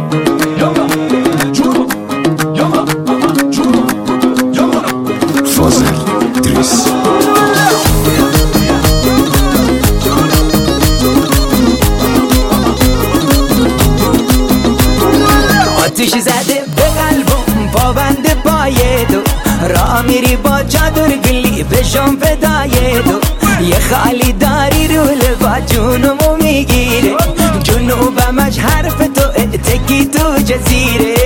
فاضل ادریس. آتیش زده به قلبم پابند پای تو، راه میری با چادر گلی بشم فدای تو. یه خالی داری رو لبا جونمو میگیره، جنوبمش حرف تو تکی تو جزیره.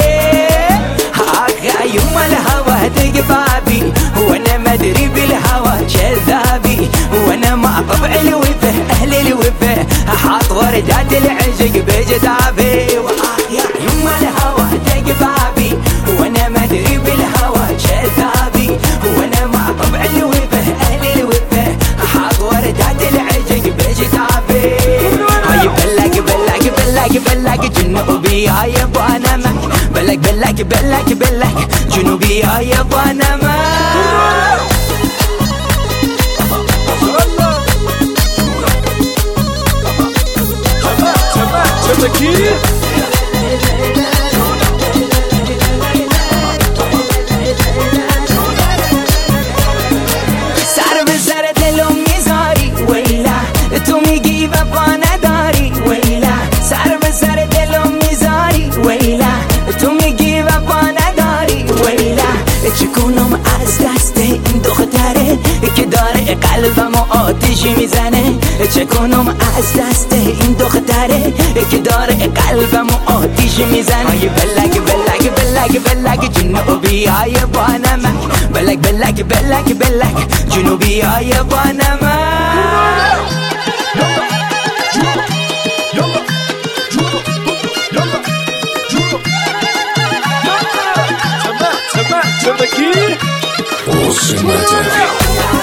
حق يوم الهوى تقفابي وانا ما ادري بالهوى كذابي، وانا مع طبع الوفا اهل الوفا حاط وردات العشق بجدابي. يا يوم الهوى تقفابي وانا ما ادري بالهوى كذابي، وانا مع طبع الوفا اهل الوفا حاط وردات العشق بجدابي. هاي بلاك بلاك بلاك بلاك جنوبي يا يابا انا معك، بلاك بلاك بلاك بلاك جنوبي يا يابا انا معك. سر به سر دلم میذاری ویلا، تو میگی وفا نداری ویلا. سر به سر دلم میذاری ویلا، تو میگی وفا نداری ویلا. چکنم از دست این دختره که داره قلبمو آتیش میزنه، چکنم از دست این دختره که داره قلبمو آتیش میزنه. ای بلک بلک بلک بلک جنوبی های بانم، بلک بلک بلک بلک جنوبی های بانم. قسمت